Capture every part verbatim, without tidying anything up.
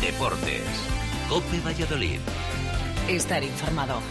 Deportes. COPE Valladolid. Estar informado.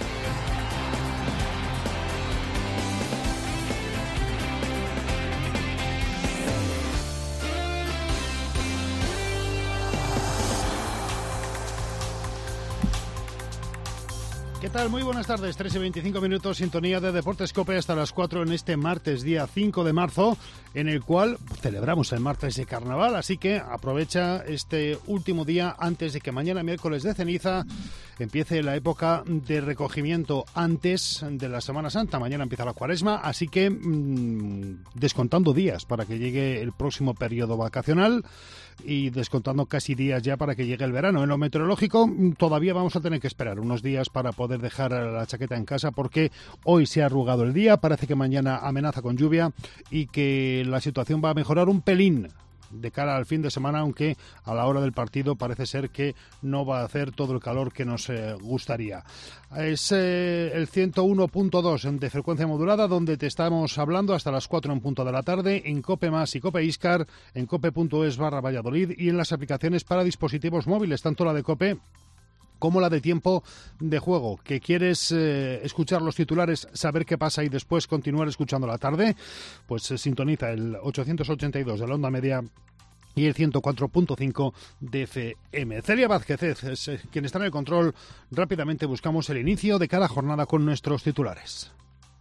¿Qué tal? Muy buenas tardes, tres y veinticinco minutos, sintonía de Deportes COPE hasta las cuatro en este martes, día cinco de marzo, en el cual celebramos el martes de carnaval, así que aprovecha este último día antes de que mañana, miércoles de ceniza, empiece la época de recogimiento antes de la Semana Santa. Mañana empieza la Cuaresma, así que mmm, descontando días para que llegue el próximo periodo vacacional y descontando casi días ya para que llegue el verano. En lo meteorológico todavía vamos a tener que esperar unos días para poder dejar la chaqueta en casa, porque hoy se ha arrugado el día, parece que mañana amenaza con lluvia y que la situación va a mejorar un pelín de cara al fin de semana, aunque a la hora del partido parece ser que no va a hacer todo el calor que nos eh, gustaría. Es eh, el ciento uno punto dos de frecuencia modulada, donde te estamos hablando hasta las cuatro en punto de la tarde, en COPE Más y COPE Iscar, en cope.es barra Valladolid y en las aplicaciones para dispositivos móviles, tanto la de COPE como la de Tiempo de Juego. ¿Que quieres eh, escuchar los titulares, saber qué pasa y después continuar escuchando la tarde? Pues se eh, sintoniza el ochocientos ochenta y dos de la onda media y el ciento cuatro punto cinco de F M. Celia Vázquez es eh, quien está en el control. Rápidamente buscamos el inicio de cada jornada con nuestros titulares.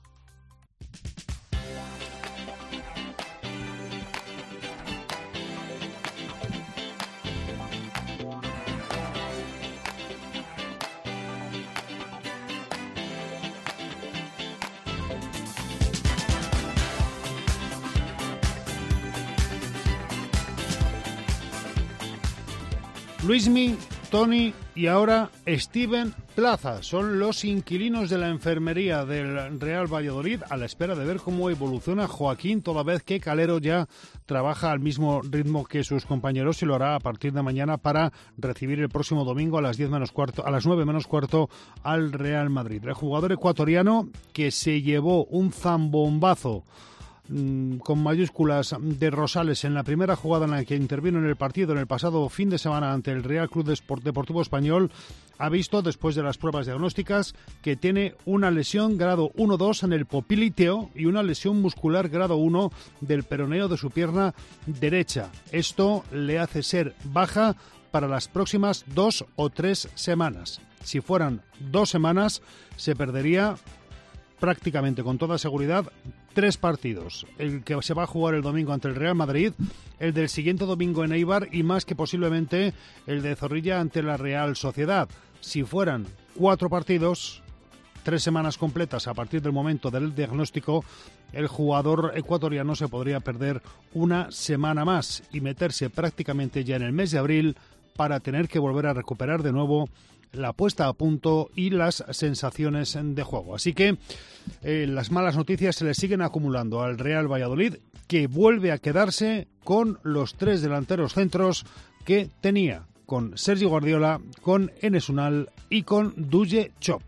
Luismi, Tony y ahora Steven Plaza son los inquilinos de la enfermería del Real Valladolid, a la espera de ver cómo evoluciona Joaquín, toda vez que Calero ya trabaja al mismo ritmo que sus compañeros y lo hará a partir de mañana para recibir el próximo domingo a las diez menos cuarto, a las nueve menos cuarto al Real Madrid. El jugador ecuatoriano, que se llevó un zambombazo con mayúsculas de Rosales en la primera jugada en la que intervino en el partido en el pasado fin de semana ante el Real Club Deportivo Español, ha visto, después de las pruebas diagnósticas, que tiene una lesión grado uno dos en el popliteo y una lesión muscular grado uno del peroneo de su pierna derecha. Esto le hace ser baja para las próximas dos o tres semanas. Si fueran dos semanas, se perdería prácticamente con toda seguridad tres partidos. El que se va a jugar el domingo ante el Real Madrid, el del siguiente domingo en Eibar y más que posiblemente el de Zorrilla ante la Real Sociedad. Si fueran cuatro partidos, tres semanas completas a partir del momento del diagnóstico, el jugador ecuatoriano se podría perder una semana más y meterse prácticamente ya en el mes de abril para tener que volver a recuperar de nuevo la puesta a punto y las sensaciones de juego. Así que eh, las malas noticias se le siguen acumulando al Real Valladolid, que vuelve a quedarse con los tres delanteros centros que tenía, con Sergi Guardiola, con Enes Unal y con Duje Chop.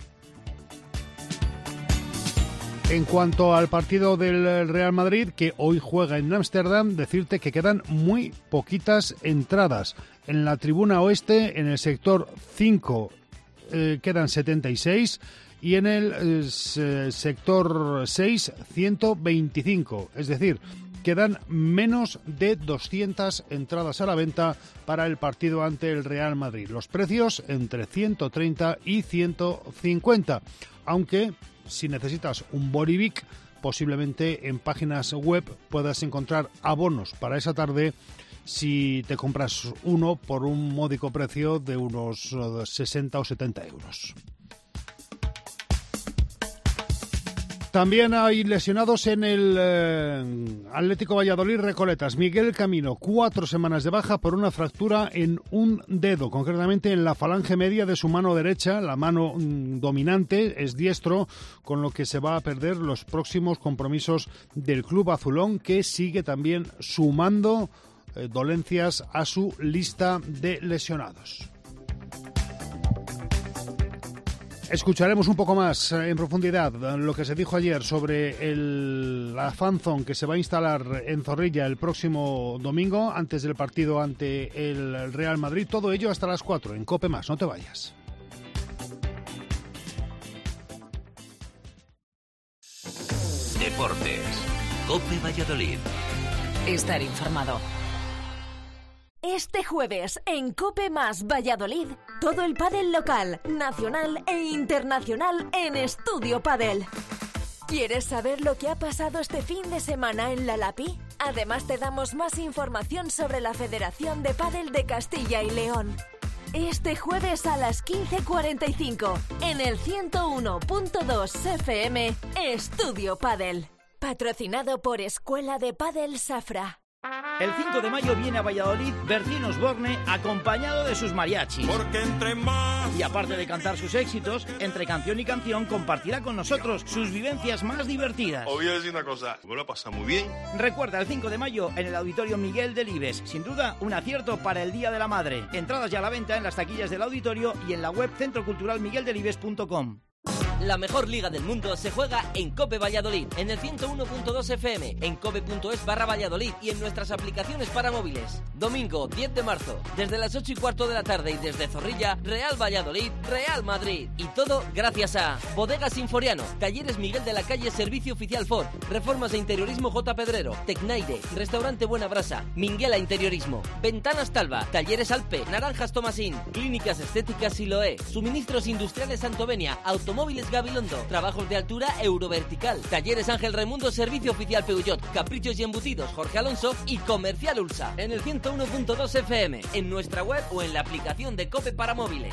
En cuanto al partido del Real Madrid, que hoy juega en Ámsterdam, decirte que quedan muy poquitas entradas. En la tribuna oeste, en el sector cinco, eh, quedan setenta y seis y en el eh, sector seis, ciento veinticinco. Es decir, quedan menos de doscientas entradas a la venta para el partido ante el Real Madrid. Los precios entre ciento treinta y ciento cincuenta, aunque si necesitas un Borivic, posiblemente en páginas web puedas encontrar abonos para esa tarde si te compras uno por un módico precio de unos sesenta o setenta euros. También hay lesionados en el eh, Atlético Valladolid Recoletas. Miguel Camino, cuatro semanas de baja por una fractura en un dedo, concretamente en la falange media de su mano derecha. La mano mm, dominante es diestro, con lo que se va a perder los próximos compromisos del club azulón, que sigue también sumando eh, dolencias a su lista de lesionados. Escucharemos un poco más en profundidad lo que se dijo ayer sobre el, la fanzone que se va a instalar en Zorrilla el próximo domingo, antes del partido ante el Real Madrid. Todo ello hasta las cuatro en COPE Más. No te vayas. Deportes. COPE Valladolid. Estar informado. Este jueves en COPE Más Valladolid, todo el pádel local, nacional e internacional en Estudio Pádel. ¿Quieres saber lo que ha pasado este fin de semana en la Lapi? Además te damos más información sobre la Federación de Pádel de Castilla y León. Este jueves a las quince cuarenta y cinco, en el ciento uno punto dos F M, Estudio Pádel. Patrocinado por Escuela de Pádel Safra. El cinco de mayo viene a Valladolid Bertín Osborne acompañado de sus mariachis. Porque entre más... Y aparte de cantar sus éxitos, entre canción y canción compartirá con nosotros sus vivencias más divertidas. Os voy a decir una cosa, me lo he pasado muy bien. Recuerda, el cinco de mayo en el Auditorio Miguel Delibes. Sin duda, un acierto para el Día de la Madre. Entradas ya a la venta en las taquillas del auditorio y en la web centro cultural miguel delibes punto com. La mejor liga del mundo se juega en COPE Valladolid, en el ciento uno punto dos F M, en cope punto es barra Valladolid y en nuestras aplicaciones para móviles. Domingo diez de marzo, desde las ocho y cuarto de la tarde y desde Zorrilla, Real Valladolid, Real Madrid. Y todo gracias a Bodegas Sinforiano, Talleres Miguel de la Calle, Servicio Oficial Ford, Reformas de Interiorismo J. Pedrero, Tecnaire, Restaurante Buena Brasa, Minguela Interiorismo, Ventanas Talva, Talleres Alpe, Naranjas Tomasín, Clínicas Estéticas Siloé, Suministros Industriales Santovenia, Automóviles Gabilondo, Trabajos de Altura Eurovertical, Talleres Ángel Raimundo, Servicio Oficial Peugeot, Caprichos y Embutidos Jorge Alonso y Comercial Ulsa. En el ciento uno punto dos F M, en nuestra web o en la aplicación de COPE para móviles.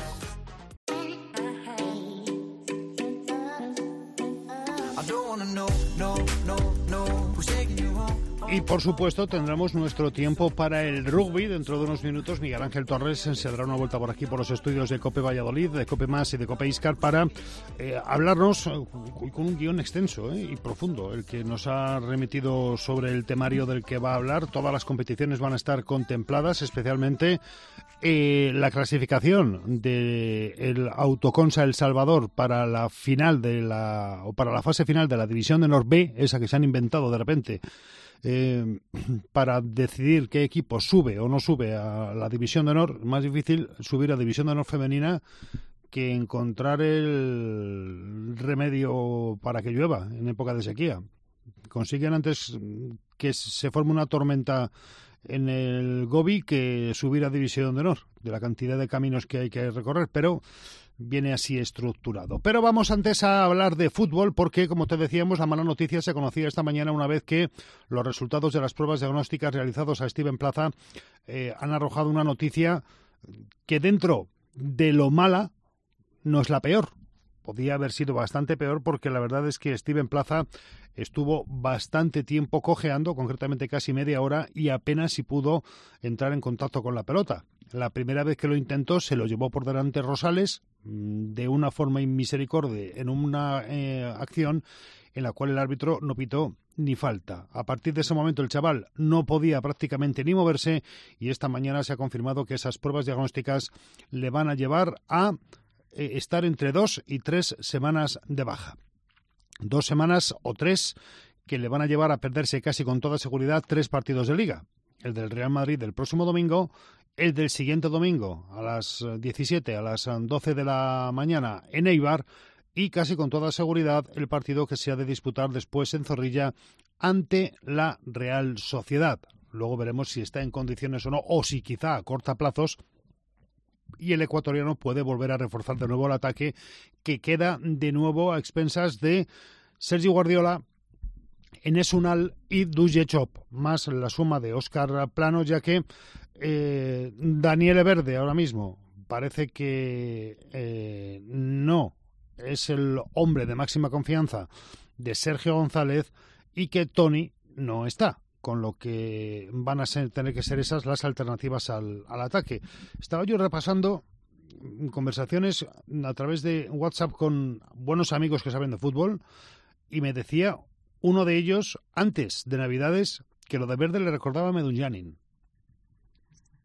Y por supuesto tendremos nuestro tiempo para el rugby. Dentro de unos minutos Miguel Ángel Torres se dará una vuelta por aquí por los estudios de COPE Valladolid, de COPE Más y de COPE Iscar para eh, hablarnos eh, con un guión extenso eh, y profundo, el que nos ha remitido sobre el temario del que va a hablar. Todas las competiciones van a estar contempladas, especialmente eh, la clasificación del Autoconsa El Salvador para la final de la o para la fase final de la División de Honor B, esa que se han inventado de repente. Eh, para decidir qué equipo sube o no sube a la División de Honor. Más difícil subir a División de Honor femenina que encontrar el remedio para que llueva en época de sequía. Consiguen antes que se forme una tormenta en el Gobi que subir a División de Honor, de la cantidad de caminos que hay que recorrer, pero viene así estructurado. Pero vamos antes a hablar de fútbol porque, como te decíamos, la mala noticia se conocía esta mañana una vez que los resultados de las pruebas diagnósticas realizados a Steven Plaza eh, han arrojado una noticia que dentro de lo mala no es la peor. Podía haber sido bastante peor porque la verdad es que Steven Plaza estuvo bastante tiempo cojeando, concretamente casi media hora, y apenas si pudo entrar en contacto con la pelota. La primera vez que lo intentó se lo llevó por delante Rosales de una forma inmisericordia en una eh, acción en la cual el árbitro no pitó ni falta. A partir de ese momento el chaval no podía prácticamente ni moverse y esta mañana se ha confirmado que esas pruebas diagnósticas le van a llevar a eh, estar entre dos y tres semanas de baja. Dos semanas o tres que le van a llevar a perderse casi con toda seguridad tres partidos de Liga. El del Real Madrid del próximo domingo, el del siguiente domingo a las diecisiete, a las doce de la mañana en Eibar y casi con toda seguridad el partido que se ha de disputar después en Zorrilla ante la Real Sociedad. Luego veremos si está en condiciones o no, o si quizá a corta plazos y el ecuatoriano puede volver a reforzar de nuevo el ataque que queda de nuevo a expensas de Sergi Guardiola, Enes Unal y Duje Chop, más la suma de Óscar Plano, ya que eh, Daniel Verde ahora mismo parece que eh, no es el hombre de máxima confianza de Sergio González y que Toni no está, con lo que van a ser, tener que ser esas las alternativas al, al ataque. Estaba yo repasando conversaciones a través de WhatsApp con buenos amigos que saben de fútbol y me decía uno de ellos, antes de Navidades, que lo de Verde le recordaba a Medunjanin.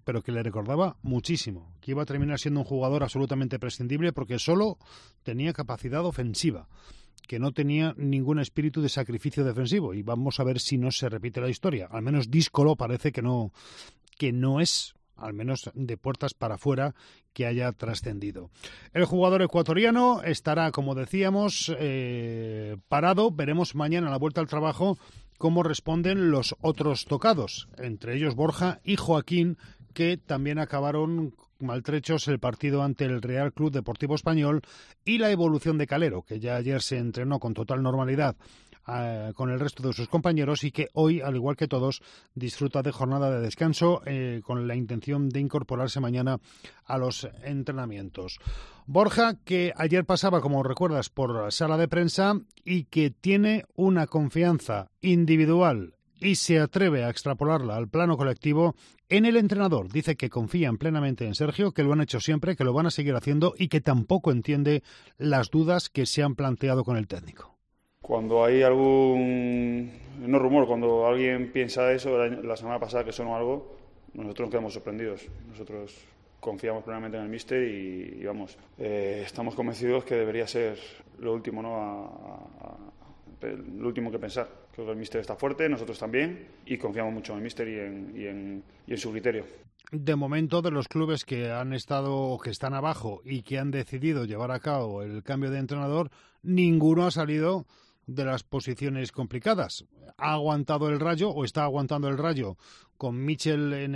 pero que le recordaba muchísimo, que iba a terminar siendo un jugador absolutamente prescindible porque solo tenía capacidad ofensiva, que no tenía ningún espíritu de sacrificio defensivo, y vamos a ver si no se repite la historia. Al menos díscolo parece que no, que no es, al menos de puertas para afuera, que haya trascendido. El jugador ecuatoriano estará, como decíamos, eh, parado. Veremos mañana a la vuelta al trabajo cómo responden los otros tocados, entre ellos Borja y Joaquín, que también acabaron maltrechos el partido ante el Real Club Deportivo Español, y la evolución de Calero, que ya ayer se entrenó con total normalidad eh, con el resto de sus compañeros y que hoy, al igual que todos, disfruta de jornada de descanso eh, con la intención de incorporarse mañana a los entrenamientos. Borja, que ayer pasaba, como recuerdas, por sala de prensa y que tiene una confianza individual y se atreve a extrapolarla al plano colectivo en el entrenador. Dice que confían plenamente en Sergio, que lo han hecho siempre, que lo van a seguir haciendo y que tampoco entiende las dudas que se han planteado con el técnico. Cuando hay algún, no rumor, cuando alguien piensa eso, la semana pasada que sonó algo, nosotros nos quedamos sorprendidos. Nosotros confiamos plenamente en el míster y, y vamos, eh, estamos convencidos que debería ser lo último, ¿no? A, a, lo último que pensar. Creo que el míster está fuerte, nosotros también, y confiamos mucho en el míster y en, y en, y en su criterio. De momento, de los clubes que han estado, que están abajo y que han decidido llevar a cabo el cambio de entrenador, ninguno ha salido de las posiciones complicadas. Ha aguantado el Rayo, o está aguantando el Rayo, con Michel en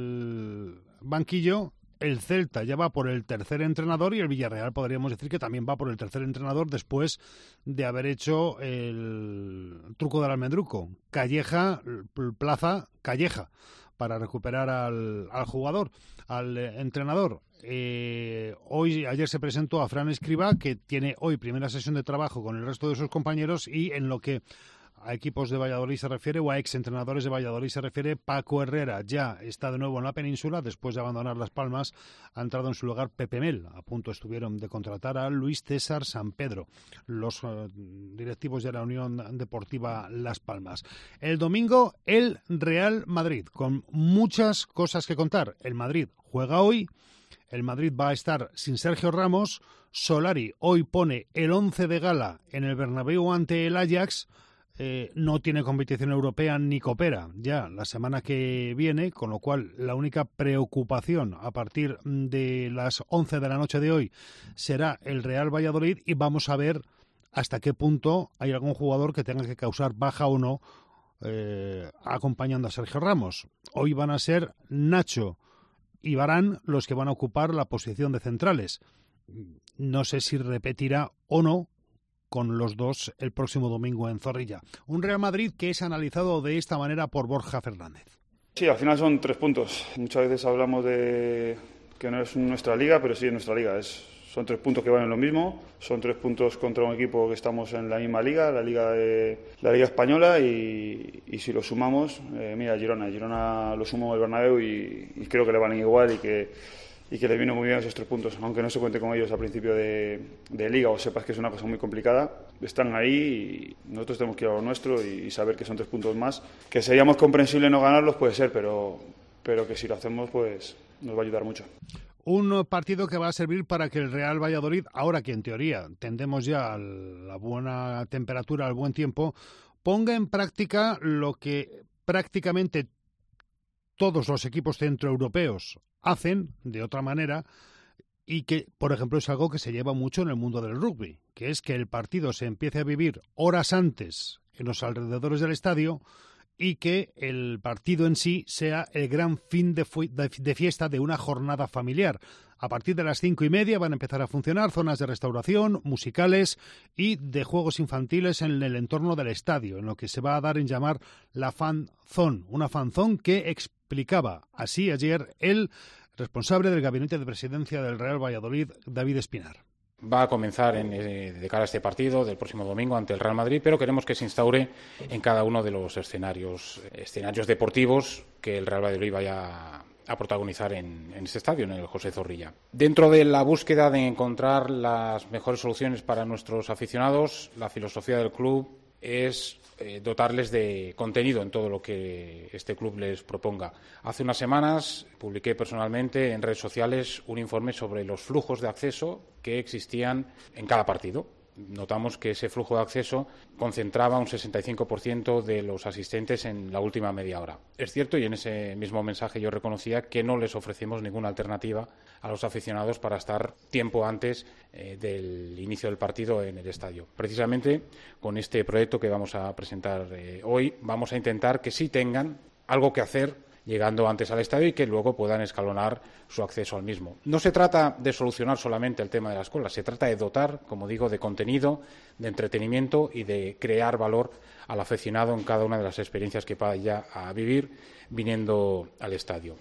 el banquillo. El Celta ya va por el tercer entrenador y el Villarreal podríamos decir que también va por el tercer entrenador después de haber hecho el truco del almendruco. Calleja, Plaza, Calleja, para recuperar al, al jugador, al eh, entrenador. Eh, hoy, ayer se presentó a Fran Escribá, que tiene hoy primera sesión de trabajo con el resto de sus compañeros, y en lo que a equipos de Valladolid se refiere, o a exentrenadores de Valladolid se refiere, Paco Herrera ya está de nuevo en la península, después de abandonar Las Palmas. Ha entrado en su lugar Pepe Mel. A punto estuvieron de contratar a Luis César San Pedro, los uh, directivos de la Unión Deportiva Las Palmas. El domingo, el Real Madrid, con muchas cosas que contar. El Madrid juega hoy, el Madrid va a estar sin Sergio Ramos. Solari hoy pone el once de gala en el Bernabéu ante el Ajax. Eh, no tiene competición europea ni coopera ya la semana que viene, con lo cual la única preocupación a partir de las once de la noche de hoy será el Real Valladolid, y vamos a ver hasta qué punto hay algún jugador que tenga que causar baja o no eh, acompañando a Sergio Ramos. Hoy van a ser Nacho y Varane los que van a ocupar la posición de centrales. No sé si repetirá o no con los dos el próximo domingo en Zorrilla. Un Real Madrid que es analizado de esta manera por Borja Fernández. Sí, al final son tres puntos. Muchas veces hablamos de que no es nuestra liga, pero sí es nuestra liga. Es, son tres puntos que valen lo mismo. Son tres puntos contra un equipo que estamos en la misma liga, la liga de la liga española, y, y si lo sumamos, eh, mira, Girona. Girona lo sumo al Bernabéu y, y creo que le valen igual y que y que le vino muy bien esos tres puntos, aunque no se cuente con ellos al principio de, de liga o sepas que es una cosa muy complicada. Están ahí y nosotros tenemos que ir a lo nuestro y, y saber que son tres puntos más. Que seríamos comprensible no ganarlos, puede ser, pero, pero que si lo hacemos, pues nos va a ayudar mucho. Un partido que va a servir para que el Real Valladolid, ahora que en teoría tendemos ya a la buena temperatura, al buen tiempo, ponga en práctica lo que prácticamente todos los equipos centroeuropeos hacen de otra manera, y que, por ejemplo, es algo que se lleva mucho en el mundo del rugby, que es que el partido se empiece a vivir horas antes en los alrededores del estadio y que el partido en sí sea el gran fin de, fu- de, de fiesta de una jornada familiar. A partir de las cinco y media van a empezar a funcionar zonas de restauración, musicales y de juegos infantiles en el entorno del estadio, en lo que se va a dar en llamar la Fan Zone, una Fan Zone que explicaba así ayer el responsable del gabinete de presidencia del Real Valladolid, David Espinar. Va a comenzar en, eh, de cara a este partido del próximo domingo ante el Real Madrid, pero queremos que se instaure en cada uno de los escenarios, escenarios deportivos que el Real Valladolid vaya a protagonizar en, en este estadio, en el José Zorrilla. Dentro de la búsqueda de encontrar las mejores soluciones para nuestros aficionados, la filosofía del club es eh, dotarles de contenido en todo lo que este club les proponga. Hace unas semanas publiqué personalmente en redes sociales un informe sobre los flujos de acceso que existían en cada partido. Notamos que ese flujo de acceso concentraba un sesenta y cinco por ciento de los asistentes en la última media hora. Es cierto, y en ese mismo mensaje yo reconocía que no les ofrecemos ninguna alternativa a los aficionados para estar tiempo antes eh, del inicio del partido en el estadio. Precisamente con este proyecto que vamos a presentar eh, hoy vamos a intentar que sí tengan algo que hacer llegando antes al estadio y que luego puedan escalonar su acceso al mismo. No se trata de solucionar solamente el tema de las colas, se trata de dotar, como digo, de contenido, de entretenimiento y de crear valor al aficionado en cada una de las experiencias que vaya a vivir viniendo al estadio.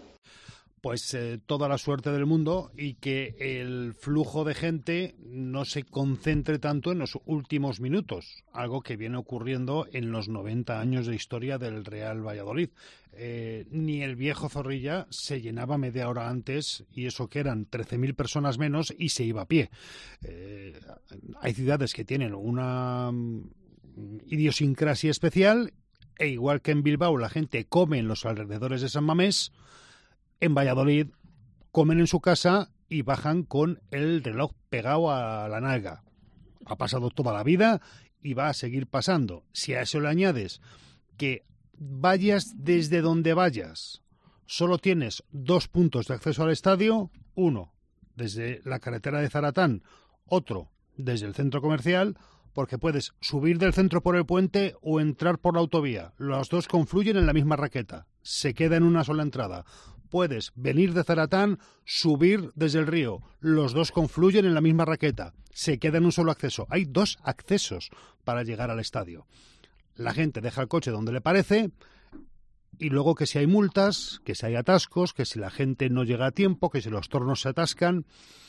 Pues eh, toda la suerte del mundo y que el flujo de gente no se concentre tanto en los últimos minutos, algo que viene ocurriendo en los noventa años de historia del Real Valladolid. Eh, ni el viejo Zorrilla se llenaba media hora antes, y eso que eran trece mil personas menos, y se iba a pie. Eh, hay ciudades que tienen una idiosincrasia especial, e igual que en Bilbao la gente come en los alrededores de San Mamés, en Valladolid comen en su casa y bajan con el reloj pegado a la nalga. Ha pasado toda la vida y va a seguir pasando. Si a eso le añades que vayas desde donde vayas, solo tienes dos puntos de acceso al estadio, uno desde la carretera de Zaratán, otro desde el centro comercial, porque puedes subir del centro por el puente o entrar por la autovía. Los dos confluyen en la misma raqueta. Se queda en una sola entrada. Puedes venir de Zaratán, subir desde el río. Los dos confluyen en la misma raqueta. Se queda en un solo acceso. Hay dos accesos para llegar al estadio. La gente deja el coche donde le parece, y luego que si hay multas, que si hay atascos, que si la gente no llega a tiempo, que si los tornos se atascan,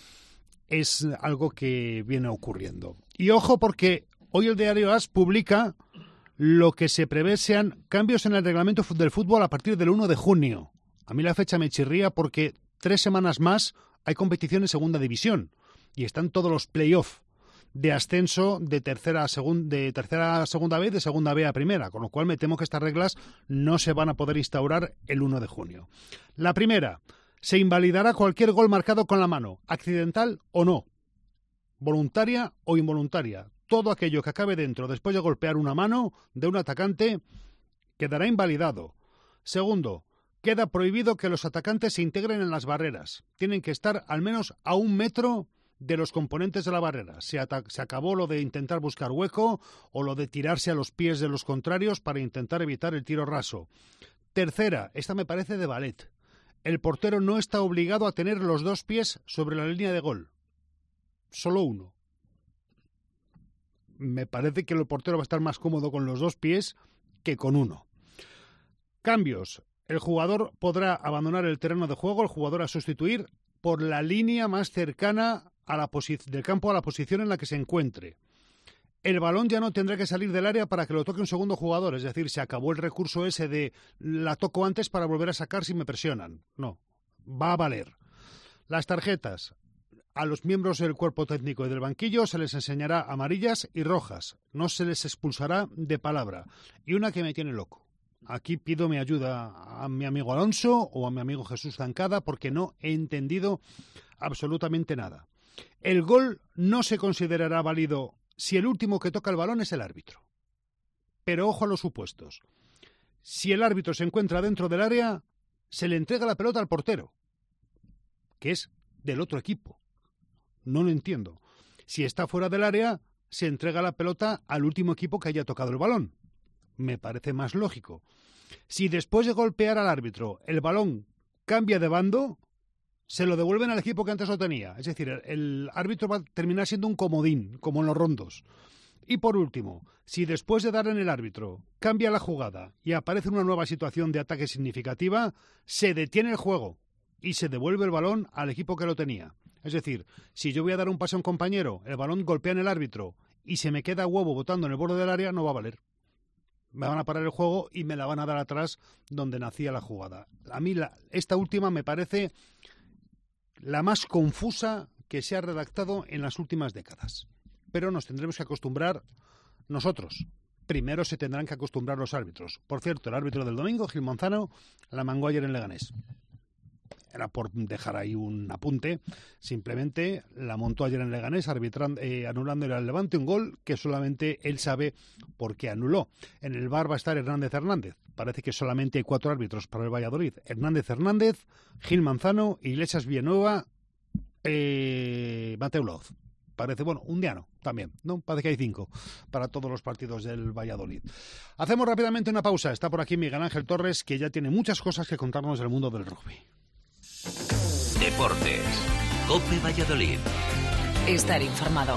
es algo que viene ocurriendo. Y ojo, porque hoy el diario AS publica lo que se prevé sean cambios en el reglamento del fútbol a partir del uno de junio. A mí la fecha me chirría porque tres semanas más hay competición en segunda división y están todos los play-off de ascenso de tercera a, segun, de tercera a segunda B y de segunda B a primera, con lo cual me temo que estas reglas no se van a poder instaurar el uno de junio. La primera, se invalidará cualquier gol marcado con la mano, accidental o no, voluntaria o involuntaria. Todo aquello que acabe dentro después de golpear una mano de un atacante quedará invalidado. Segundo, queda prohibido que los atacantes se integren en las barreras. Tienen que estar al menos a un metro de los componentes de la barrera. Se, se acabó lo de intentar buscar hueco o lo de tirarse a los pies de los contrarios para intentar evitar el tiro raso. Tercera, esta me parece de ballet. El portero no está obligado a tener los dos pies sobre la línea de gol. Solo uno. Me parece que el portero va a estar más cómodo con los dos pies que con uno. Cambios. El jugador podrá abandonar el terreno de juego, el jugador a sustituir, por la línea más cercana a la del campo a la posición en la que se encuentre. El balón ya no tendrá que salir del área para que lo toque un segundo jugador, es decir, se acabó el recurso ese de la toco antes para volver a sacar si me presionan. No, va a valer. Las tarjetas. A los miembros del cuerpo técnico y del banquillo se les enseñará amarillas y rojas. No se les expulsará de palabra. Y una que me tiene loco. Aquí pido mi ayuda a mi amigo Alonso o a mi amigo Jesús Zancada porque no he entendido absolutamente nada. El gol no se considerará válido si el último que toca el balón es el árbitro. Pero ojo a los supuestos. Si el árbitro se encuentra dentro del área, se le entrega la pelota al portero, que es del otro equipo. No lo entiendo. Si está fuera del área, se entrega la pelota al último equipo que haya tocado el balón. Me parece más lógico. Si después de golpear al árbitro el balón cambia de bando, se lo devuelven al equipo que antes lo tenía. Es decir, el árbitro va a terminar siendo un comodín, como en los rondos. Y por último, si después de dar en el árbitro cambia la jugada y aparece una nueva situación de ataque significativa, se detiene el juego y se devuelve el balón al equipo que lo tenía. Es decir, si yo voy a dar un pase a un compañero, el balón golpea en el árbitro y se me queda huevo botando en el borde del área, no va a valer. Me van a parar el juego y me la van a dar atrás donde nacía la jugada. A mí la, esta última me parece la más confusa que se ha redactado en las últimas décadas. Pero nos tendremos que acostumbrar nosotros, primero se tendrán que acostumbrar los árbitros. Por cierto, el árbitro del domingo, Gil Manzano, la mangó ayer en Leganés. Era por dejar ahí un apunte. Simplemente la montó ayer en Leganés, arbitrando, eh, anulándole al Levante un gol que solamente él sabe por qué anuló. En el V A R va a estar Hernández Hernández. Parece que solamente hay cuatro árbitros para el Valladolid. Hernández Hernández, Gil Manzano, Iglesias Villanueva, eh, Mateu Laoz. Parece, bueno, un diano también, ¿no? Parece que hay cinco para todos los partidos del Valladolid. Hacemos rápidamente una pausa. Está por aquí Miguel Ángel Torres, que ya tiene muchas cosas que contarnos del mundo del rugby. Deportes. COPE Valladolid. Estar informado.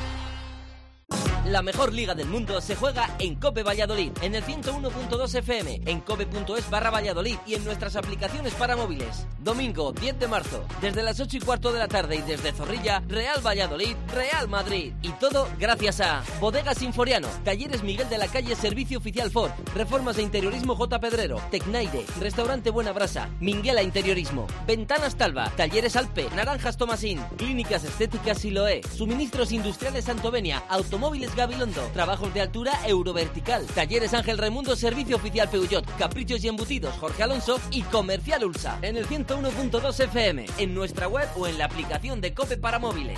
La mejor liga del mundo se juega en COPE Valladolid, en el ciento uno punto dos F M, en cope.es barra Valladolid y en nuestras aplicaciones para móviles. Domingo diez de marzo, desde las ocho y cuarto de la tarde y desde Zorrilla, Real Valladolid, Real Madrid. Y todo gracias a Bodegas Sinforiano, Talleres Miguel de la Calle, Servicio Oficial Ford, Reformas de Interiorismo J. Pedrero, Tecnaire, Restaurante Buena Brasa, Minguela Interiorismo, Ventanas Talva, Talleres Alpe, Naranjas Tomasín, Clínicas Estéticas Siloé, Suministros Industriales Santovenia, Automóviles Gabilondo, Trabajos de Altura Eurovertical, Talleres Ángel Raimundo, Servicio Oficial Peugeot, Caprichos y Embutidos Jorge Alonso y Comercial Ulsa. En el ciento uno punto dos F M, en nuestra web o en la aplicación de COPE para móviles.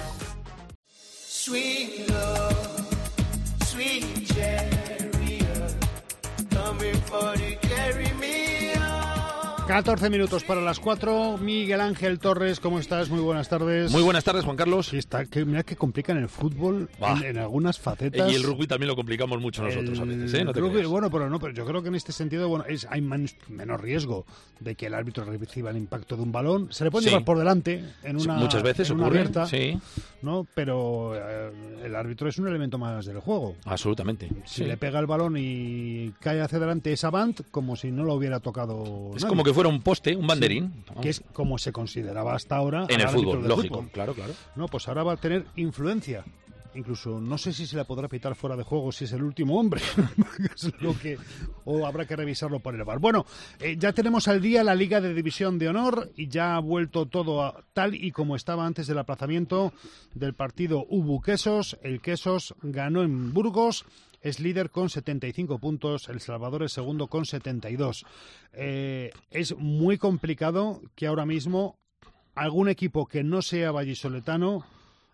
Sweet love, sweet chariot, coming for to carry me on. catorce minutos para las cuatro. Miguel Ángel Torres, ¿cómo estás? Muy buenas tardes. Muy buenas tardes, Juan Carlos. Sí, está, que, mira que complican el fútbol en, en algunas facetas. Y el rugby también lo complicamos mucho nosotros el a veces, ¿eh? No te rugby, creas. bueno, pero no, pero yo creo que en este sentido, bueno, es, hay menos, menos riesgo de que el árbitro reciba el impacto de un balón. Se le puede Sí. llevar por delante en una, Sí, muchas veces en una ocurre, abierta, sí. ¿no? Pero eh, el árbitro es un elemento más del juego. Absolutamente. Si sí. le pega el balón y cae hacia adelante esa band, como si no lo hubiera tocado Es nadie. como que fuera un poste, un banderín. Sí, que es como se consideraba hasta ahora En al el árbitro fútbol, del lógico. fútbol. Claro, claro. No, pues ahora va a tener influencia. Incluso no sé si se la podrá pitar fuera de juego si es el último hombre. Es lo que, o habrá que revisarlo por el V A R. Bueno, eh, ya tenemos al día la Liga de División de Honor y ya ha vuelto todo a, tal y como estaba antes del aplazamiento del partido Ubu-Quesos. El Quesos ganó en Burgos. Es líder con setenta y cinco puntos, El Salvador es segundo con setenta y dos. Eh, es muy complicado que ahora mismo algún equipo que no sea vallisoletano,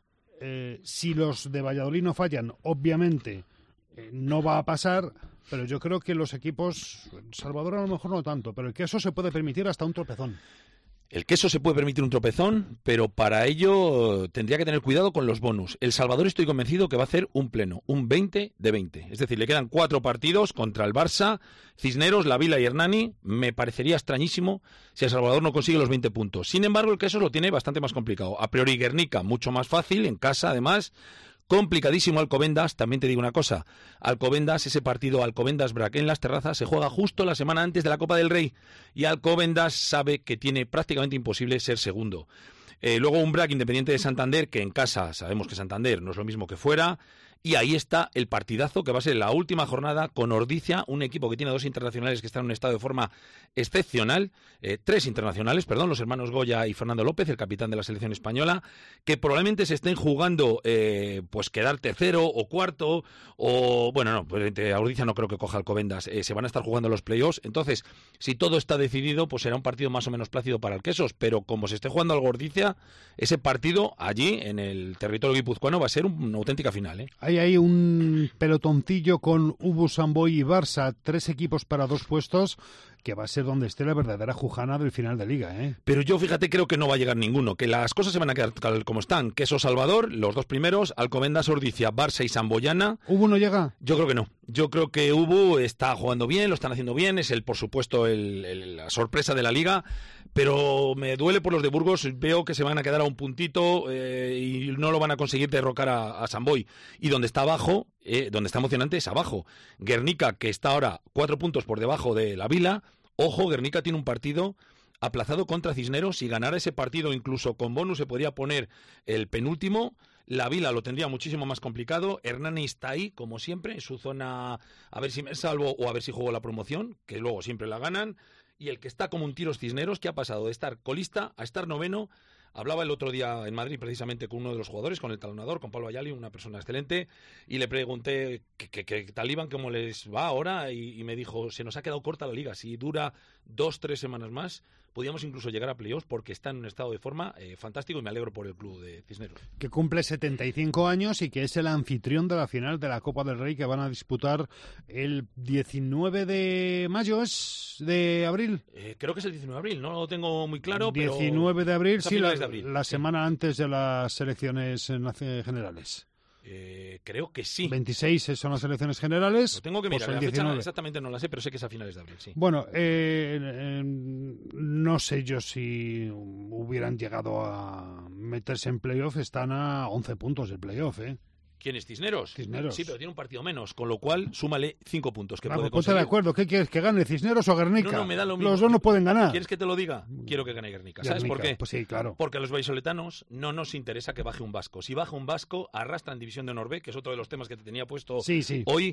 eh, si los de Valladolid no fallan, obviamente eh, no va a pasar, pero yo creo que los equipos, Salvador a lo mejor no tanto, pero el Queso se puede permitir hasta un tropezón. El Queso se puede permitir un tropezón, pero para ello tendría que tener cuidado con los bonus. El Salvador estoy convencido que va a hacer un pleno, un veinte de veinte. Es decir, le quedan cuatro partidos contra el Barça, Cisneros, La Vila y Hernani. Me parecería extrañísimo si El Salvador no consigue los veinte puntos. Sin embargo, el Queso lo tiene bastante más complicado. A priori Guernica, mucho más fácil, en casa además. Complicadísimo Alcobendas, también te digo una cosa, Alcobendas, ese partido Alcobendas-Brac en Las Terrazas se juega justo la semana antes de la Copa del Rey y Alcobendas sabe que tiene prácticamente imposible ser segundo. Eh, luego un Brac Independiente de Santander, que en casa sabemos que Santander no es lo mismo que fuera, y ahí está el partidazo que va a ser la última jornada con Ordizia, un equipo que tiene dos internacionales que están en un estado de forma excepcional, eh, tres internacionales, perdón, los hermanos Goya y Fernando López, el capitán de la selección española, que probablemente se estén jugando eh, pues quedar tercero o cuarto, o bueno, no, pues entre Ordizia no creo que coja Alcobendas, eh, se van a estar jugando los playoffs, entonces si todo está decidido, pues será un partido más o menos plácido para el Quesos, pero como se esté jugando algo Ordizia, ese partido allí en el territorio guipuzcoano va a ser un, una auténtica final, ¿eh? Hay ahí un pelotoncillo con Ubu, Samboy y Barça, tres equipos para dos puestos, que va a ser donde esté la verdadera jujana del final de liga, ¿eh? Pero yo, fíjate, creo que no va a llegar ninguno, que las cosas se van a quedar tal como están. Queso Salvador, los dos primeros, Alcobendas, Ordizia, Barça y Samboyana. ¿Ubu no llega? Yo creo que no. Yo creo que Ubu está jugando bien, lo están haciendo bien, es el, por supuesto, el, el, la sorpresa de la liga, pero me duele por los de Burgos, veo que se van a quedar a un puntito eh, y no lo van a conseguir derrocar a, a Samboy. Y donde está abajo, eh, donde está emocionante es abajo. Guernica, que está ahora cuatro puntos por debajo de La Vila. Ojo, Guernica tiene un partido aplazado contra Cisneros. Si ganara ese partido, incluso con bonus, se podría poner el penúltimo. La Vila lo tendría muchísimo más complicado. Hernani está ahí, como siempre, en su zona, a ver si me salvo o a ver si juego la promoción, que luego siempre la ganan. Y el que está como un tiro es Cisneros, que ha pasado de estar colista a estar noveno, Hablaba el otro día en Madrid precisamente con uno de los jugadores, con el talonador, con Pablo Ayali, una persona excelente, y le pregunté qué, qué, qué tal iban, cómo les va ahora, y, y me dijo, se nos ha quedado corta la liga, si dura dos, tres semanas más, podíamos incluso llegar a playoffs porque está en un estado de forma eh, fantástico y me alegro por el club de Cisneros. Que cumple setenta y cinco años y que es el anfitrión de la final de la Copa del Rey que van a disputar el diecinueve de mayo, ¿es? ¿De abril? Eh, creo que es el diecinueve de abril, no lo tengo muy claro, diecinueve pero... de abril, sí, la, de abril, la sí. semana antes de las elecciones generales. Eh, creo que sí. veintiséis son las elecciones generales. Lo tengo que mirar, pues la el fecha diecinueve. exactamente no la sé, pero sé que es a finales de abril, sí. Bueno, eh, eh, no sé yo si hubieran llegado a meterse en playoff, están a once puntos del playoff, ¿eh? ¿Quién es Cisneros? Cisneros. Sí, pero tiene un partido menos, con lo cual súmale cinco puntos que Ah, puede pues ponte conseguir. de acuerdo, ¿qué quieres? ¿Que gane Cisneros o Guernica? No, no, me da lo mismo. Los dos no pueden ganar. ¿Quieres que te lo diga? Quiero que gane Guernica. ¿Sabes Guernica, por qué? pues sí, claro. Porque a los vallisoletanos no nos interesa que baje un vasco. Si baja un vasco, arrastran División de Honor B, que es otro de los temas que te tenía puesto Sí, sí. hoy.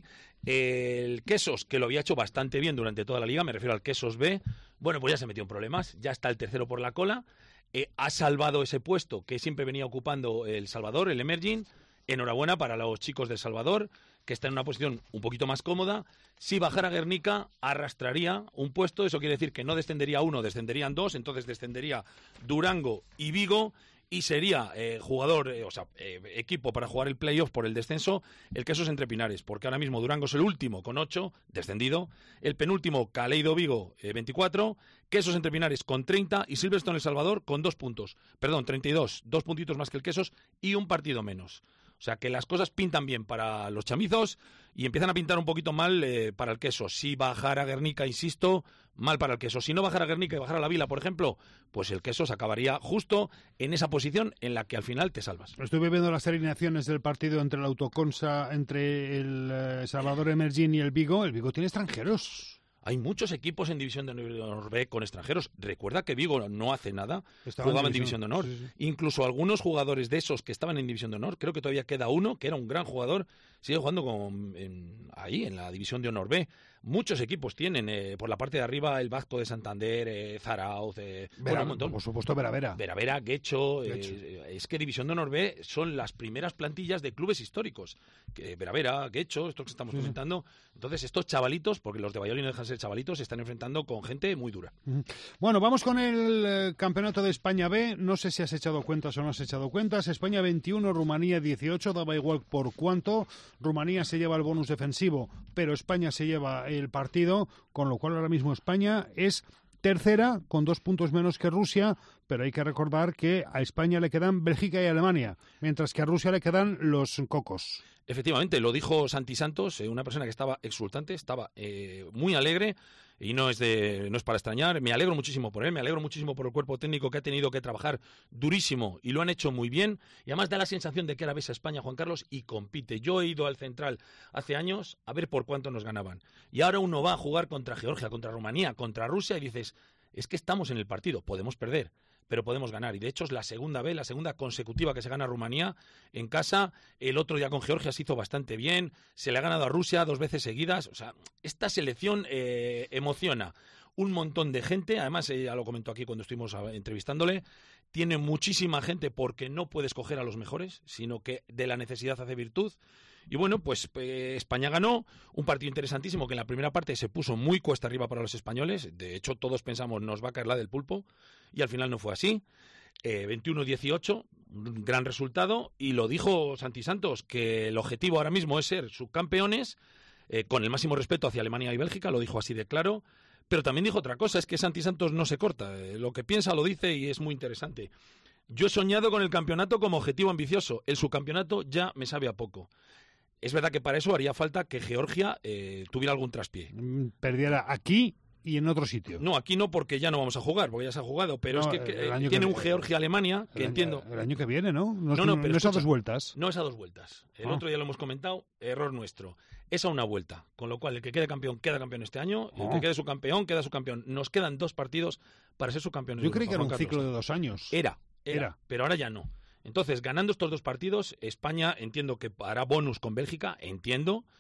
El Quesos, que lo había hecho bastante bien durante toda la liga, me refiero al Quesos B, bueno, pues ya se metió en problemas, ya está el tercero por la cola, eh, ha salvado ese puesto que siempre venía ocupando el Salvador, el Emerging. Enhorabuena para los chicos de Salvador, que están en una posición un poquito más cómoda. Si bajara Guernica, arrastraría un puesto, eso quiere decir que no descendería uno, descenderían dos, entonces descendería Durango y Vigo, y sería eh, jugador, eh, o sea, eh, equipo para jugar el playoff por el descenso, el Quesos Entre Pinares, porque ahora mismo Durango es el último con ocho, descendido, el penúltimo Caleido Vigo, eh, veinticuatro, Quesos Entre Pinares con treinta y Silverstone El Salvador con dos puntos, perdón, treinta y dos, dos puntitos más que el Quesos y un partido menos. O sea que las cosas pintan bien para los chamizos y empiezan a pintar un poquito mal eh, para el Queso. Si bajara Guernica, insisto, mal para el Queso. Si no bajara Guernica y bajara la Vila, por ejemplo, pues el Queso se acabaría justo en esa posición en la que al final te salvas. Estuve viendo las alineaciones del partido entre el Autoconsa, entre el eh, Salvador Emerging y el Vigo. El Vigo tiene extranjeros. Hay muchos equipos en División de Honor B con extranjeros. Recuerda que Vigo no hace nada, Estaba jugaba en en División de Honor. Sí, sí. Incluso algunos jugadores de esos que estaban en División de Honor, creo que todavía queda uno, que era un gran jugador, sigue jugando con, en, ahí, en la División de Honor B. Muchos equipos tienen, eh, por la parte de arriba, el Vasco de Santander, eh, Zarauz, eh, Vera, bueno, un montón. Por supuesto, Vera Vera. Vera Vera, Guecho, Guecho. eh, es que División de Honor B son las primeras plantillas de clubes históricos. Que Vera Vera, Guecho, esto que estamos Sí, sí. comentando. Entonces, estos chavalitos, porque los de Valladolid no dejan de ser chavalitos, se están enfrentando con gente muy dura. Bueno, vamos con el eh, Campeonato de España B. No sé si has echado cuentas o no has echado cuentas. España veintiuno, Rumanía dieciocho, daba igual por cuánto. Rumanía se lleva el bonus defensivo, pero España se lleva el partido, con lo cual ahora mismo España es tercera, con dos puntos menos que Rusia, pero hay que recordar que a España le quedan Bélgica y Alemania, mientras que a Rusia le quedan los cocos. Efectivamente, lo dijo Santi Santos, eh, una persona que estaba exultante, estaba eh, muy alegre y no es de no es para extrañar. Me alegro muchísimo por él, me alegro muchísimo por el cuerpo técnico que ha tenido que trabajar durísimo y lo han hecho muy bien. Y además da la sensación de que ahora ves a España, Juan Carlos, y compite. Yo he ido al Central hace años a ver por cuánto nos ganaban. Y ahora uno va a jugar contra Georgia, contra Rumanía, contra Rusia y dices, es que estamos en el partido, podemos perder, pero podemos ganar. Y de hecho es la segunda vez, la segunda consecutiva que se gana a Rumanía en casa. El otro día con Georgia se hizo bastante bien. Se le ha ganado a Rusia dos veces seguidas. O sea, esta selección eh, emociona un montón de gente. Además, eh, ya lo comentó aquí cuando estuvimos a, entrevistándole, tiene muchísima gente porque no puede escoger a los mejores, sino que de la necesidad hace virtud. Y bueno, pues eh, España ganó un partido interesantísimo que en la primera parte se puso muy cuesta arriba para los españoles. De hecho, todos pensamos nos va a caer la del pulpo y al final no fue así. Eh, veintiuno dieciocho, un gran resultado, y lo dijo Santi Santos, que el objetivo ahora mismo es ser subcampeones, eh, con el máximo respeto hacia Alemania y Bélgica, lo dijo así de claro. Pero también dijo otra cosa, es que Santi Santos no se corta. Eh, lo que piensa lo dice y es muy interesante. Yo he soñado con el campeonato como objetivo ambicioso. El subcampeonato ya me sabe a poco. Es verdad que para eso haría falta que Georgia eh, tuviera algún traspié. Perdiera aquí y en otro sitio. No, aquí no, porque ya no vamos a jugar, porque ya se ha jugado, pero No, es que, que el año tiene que- un Georgia-Alemania, que el año, entiendo... El año que viene, ¿no? No, No, es- no, pero no es a escucha, dos vueltas. No es a dos vueltas. El Ah. otro día lo hemos comentado, error nuestro. Es a una vuelta, con lo cual el que quede campeón queda campeón este año, el Ah. que quede subcampeón queda subcampeón. Nos quedan dos partidos para ser subcampeones. Yo de creí Europa, que era un Juan ciclo Carlos. de dos años. Era, era, Era. pero ahora ya no. Entonces, ganando estos dos partidos, España entiendo que hará bonus con Bélgica, entiendo,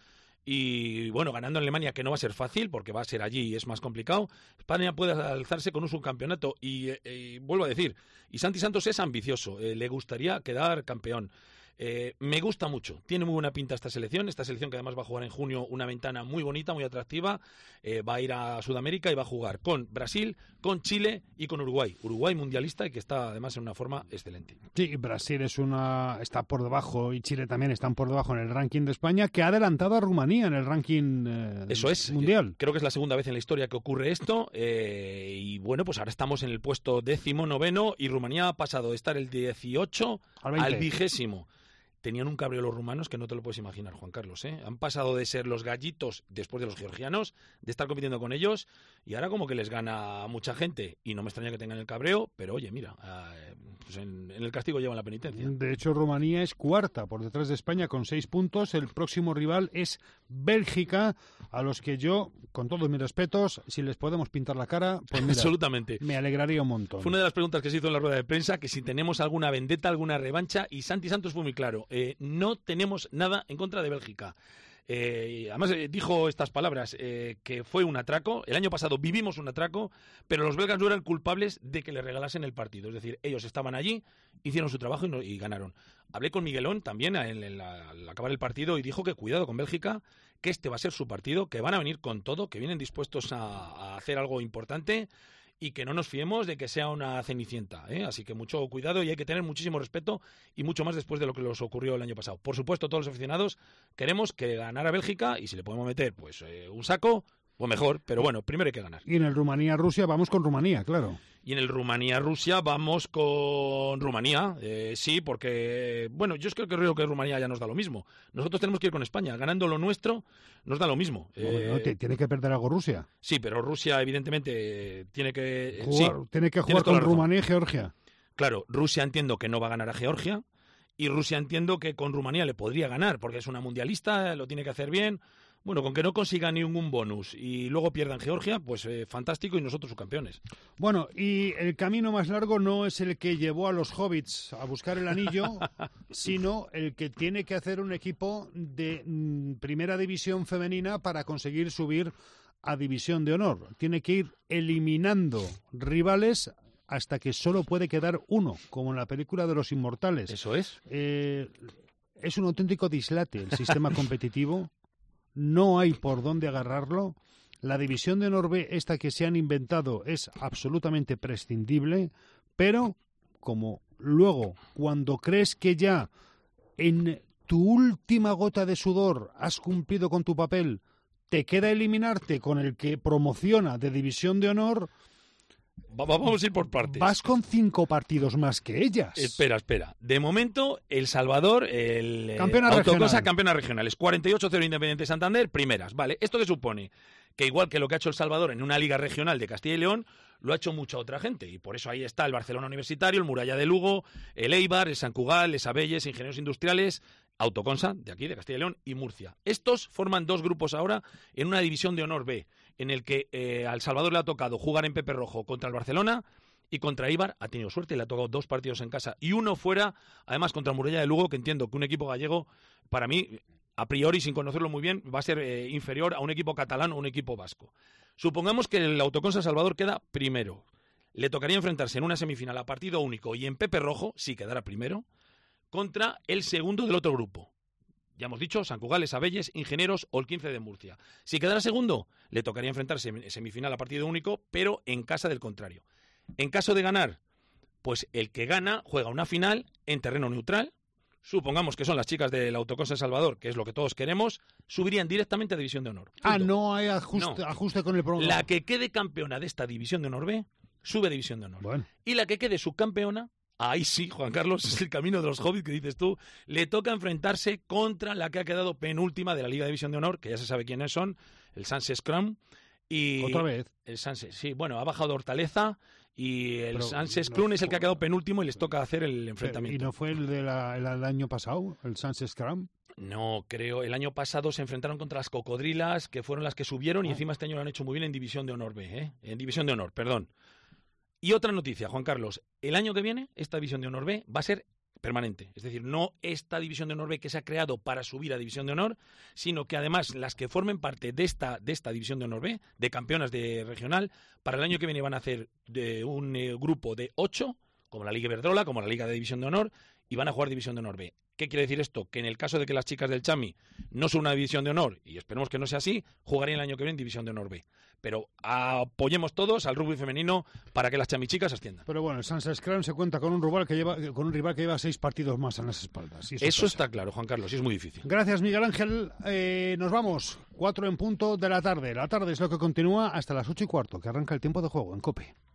Y bueno, ganando en Alemania, que no va a ser fácil, porque va a ser allí y es más complicado, España puede alzarse con un subcampeonato. Y, eh, eh, vuelvo a decir, y Santi Santos es ambicioso, eh, le gustaría quedar campeón. Eh, me gusta mucho, tiene muy buena pinta esta selección, esta selección que además va a jugar en junio una ventana muy bonita, muy atractiva, eh, va a ir a Sudamérica y va a jugar con Brasil, con Chile y con Uruguay, Uruguay mundialista y que está además en una forma excelente. Sí, Brasil es una está por debajo y Chile también están por debajo en el ranking de España, que ha adelantado a Rumanía en el ranking eh, Eso es, mundial. Creo que es la segunda vez en la historia que ocurre esto eh, y bueno, pues ahora estamos en el puesto décimo noveno y Rumanía ha pasado de estar el dieciocho al, al vigésimo. Tenían un cabreo los rumanos que no te lo puedes imaginar, Juan Carlos, ¿eh? Han pasado de ser los gallitos después de los georgianos, de estar compitiendo con ellos, y ahora como que les gana a mucha gente. Y no me extraña que tengan el cabreo, pero oye, mira, eh, pues en, en el castigo llevan la penitencia. De hecho, Rumanía es cuarta por detrás de España con seis puntos. El próximo rival es Bélgica, a los que yo, con todos mis respetos, si les podemos pintar la cara, pues mira, absolutamente. Me alegraría un montón. Fue una de las preguntas que se hizo en la rueda de prensa, que si tenemos alguna vendetta, alguna revancha, y Santi Santos fue muy claro. Eh, no tenemos nada en contra de Bélgica. Eh, además eh, dijo estas palabras, eh, que fue un atraco. El año pasado vivimos un atraco, pero los belgas no eran culpables de que le regalasen el partido. Es decir, ellos estaban allí, hicieron su trabajo y, no, y ganaron. Hablé con Miguelón también en, en la, al acabar el partido y dijo que cuidado con Bélgica, que este va a ser su partido, que van a venir con todo, que vienen dispuestos a, a hacer algo importante y que no nos fiemos de que sea una cenicienta, ¿eh? Así que mucho cuidado y hay que tener muchísimo respeto y mucho más después de lo que nos ocurrió el año pasado. Por supuesto, todos los aficionados queremos que ganara Bélgica y si le podemos meter pues eh, un saco, pues mejor, pero bueno, primero hay que ganar. Y en el Rumanía-Rusia vamos con Rumanía, claro. Y en el Rumanía-Rusia vamos con Rumanía, eh, sí, porque, bueno, yo creo que creo que Rumanía ya nos da lo mismo. Nosotros tenemos que ir con España, ganando lo nuestro nos da lo mismo. Eh, no, te, tiene que perder algo Rusia. Sí, pero Rusia evidentemente tiene que... Jugar, sí, tiene que jugar con Rumanía y Georgia. Claro, Rusia entiendo que no va a ganar a Georgia y Rusia entiendo que con Rumanía le podría ganar, porque es una mundialista, lo tiene que hacer bien. Bueno, con que no consiga ningún bonus y luego pierdan Georgia, pues eh, fantástico y nosotros subcampeones. Bueno, y el camino más largo no es el que llevó a los hobbits a buscar el anillo, sino el que tiene que hacer un equipo de mm, primera división femenina para conseguir subir a división de honor. Tiene que ir eliminando rivales hasta que solo puede quedar uno, como en la película de los Inmortales. Eso es. Eh, es un auténtico dislate el sistema competitivo. No hay por dónde agarrarlo. La división de honor B, esta que se han inventado, es absolutamente prescindible, pero como luego, cuando crees que ya en tu última gota de sudor has cumplido con tu papel, te queda eliminarte con el que promociona de división de honor... Vamos a ir por partes. Vas con cinco partidos más que ellas. Espera, espera. De momento, El Salvador, el campeona eh, Autocosa, regional. campeonas regionales. cuarenta y ocho cero Independiente Santander, primeras. Vale, ¿esto qué supone? Que igual que lo que ha hecho El Salvador en una liga regional de Castilla y León, lo ha hecho mucha otra gente. Y por eso ahí está el Barcelona Universitario, el Muralla de Lugo, el Eibar, el San Cugal, el Sabelles, Ingenieros Industriales, Autoconsa, de aquí, de Castilla y León, y Murcia. Estos forman dos grupos ahora en una división de honor B, en el que eh, al Salvador le ha tocado jugar en Pepe Rojo contra el Barcelona y contra Eibar. Ha tenido suerte, le ha tocado dos partidos en casa y uno fuera, además contra Muralla de Lugo, que entiendo que un equipo gallego, para mí, a priori, sin conocerlo muy bien, va a ser eh, inferior a un equipo catalán o un equipo vasco. Supongamos que el Autoconsa Salvador queda primero. Le tocaría enfrentarse en una semifinal a partido único y en Pepe Rojo, si quedara primero, contra el segundo del otro grupo. Ya hemos dicho, San Cugales, Sabelles, Ingenieros o el quince de Murcia. Si quedara segundo, le tocaría enfrentarse en semifinal a partido único, pero en casa del contrario. En caso de ganar, pues el que gana juega una final en terreno neutral. Supongamos que son las chicas del Autoconsa Salvador, que es lo que todos queremos, subirían directamente a División de Honor. Punto. Ah, no hay ajuste, no. ajuste con el programa. La que quede campeona de esta División de Honor B, sube a División de Honor. Bueno. Y la que quede subcampeona, ahí sí, Juan Carlos, es el camino de los hobbits que dices tú, le toca enfrentarse contra la que ha quedado penúltima de la Liga de División de Honor, que ya se sabe quiénes son, el Sanse Scrum. Y ¿Otra vez? El Sanse, sí, bueno, ha bajado Hortaleza y el Pero, Sanse no, Scrum es el que ha quedado penúltimo y les toca hacer el enfrentamiento. ¿Y no fue el del de año pasado, el Sanse Scrum? No, creo. El año pasado se enfrentaron contra las Cocodrilas, que fueron las que subieron, y encima este año lo han hecho muy bien en División de Honor B, ¿eh? En División de Honor, perdón. Y otra noticia, Juan Carlos. El año que viene, esta División de Honor B va a ser permanente. Es decir, no esta División de Honor B que se ha creado para subir a División de Honor, sino que además las que formen parte de esta, de esta División de Honor B, de campeonas de regional, para el año que viene van a hacer de un eh, grupo de ocho, como la Liga Iberdrola, como la Liga de División de Honor, y van a jugar División de Honor B. ¿Qué quiere decir esto? Que en el caso de que las chicas del Chami no son una División de Honor, y esperemos que no sea así, jugarían el año que viene en División de Honor B. Pero apoyemos todos al rugby femenino para que las chamichicas asciendan. Pero bueno, el Sansa Scrum se cuenta con un rival que lleva con un rival que lleva seis partidos más en las espaldas. Eso, eso está claro, Juan Carlos, y es muy difícil. Gracias, Miguel Ángel. Eh, nos vamos. Cuatro en punto de la tarde. La tarde es lo que continúa hasta las ocho y cuarto, que arranca el tiempo de juego en COPE.